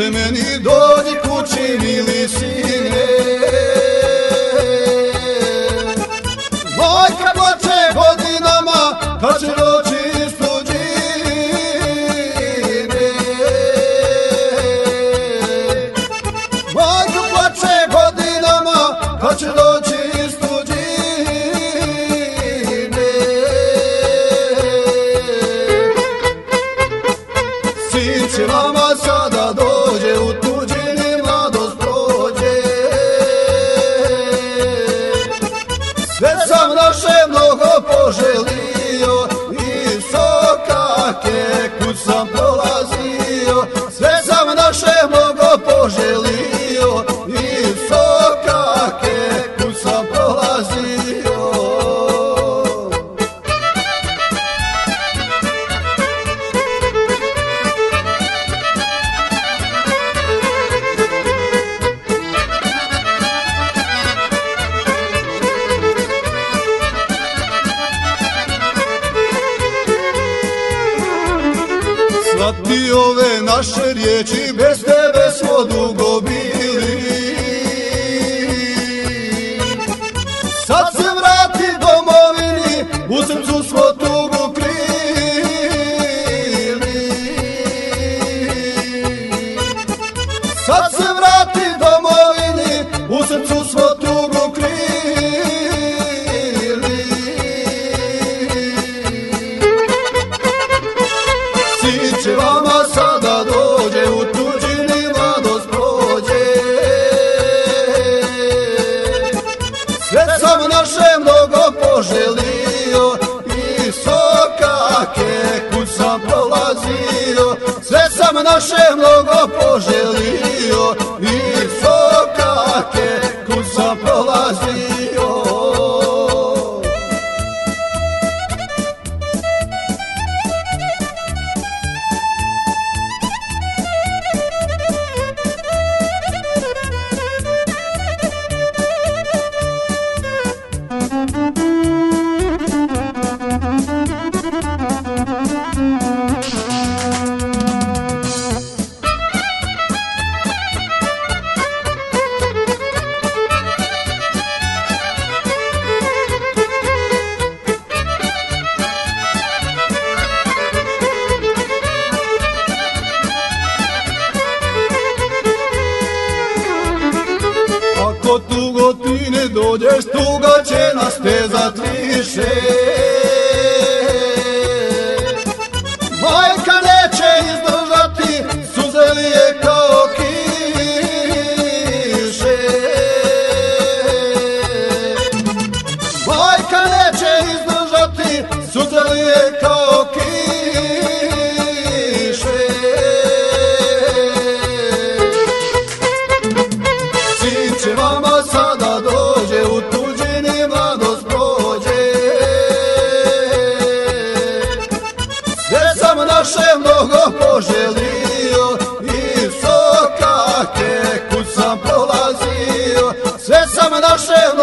Sinče meni dođi kući mili sine, majka plače godinama kad će doći iz tuđine. Majka plače godinama kad će doći iz tuđine. Sinče vama sada dođe, u tuđini mladost prođe. Sve sam naše mnogo poželio i sokake kud sam prolazio. Sve sam naše mnogo poželio i sokake kud sam prolazio. Shvati ove naše riječi, bez tebe smo dugo bili. Sad se vrati domovini, u srcu smo tugu krili. Sad se vrati domovini, u srcu smo tugu krili. Sinče vama sada dođe, u tuđini mladost prođe. Sve sam naše mnogo poželio i sokake kud sam prolazio. Sve sam naše mnogo poželio i sokake kud sam prolazio. Ako tugo ti ne dođeš, tuga će nas stezat više. Majka neće izdržati, suze lije kao kiše. Majka neće izdržati, suze lije kao kiše. Sinče vama sada dođe, u tuđini mladost prođe. Sve sam naše mnogo poželio i sokake kud sam prolazio. Sve sam naše mnogo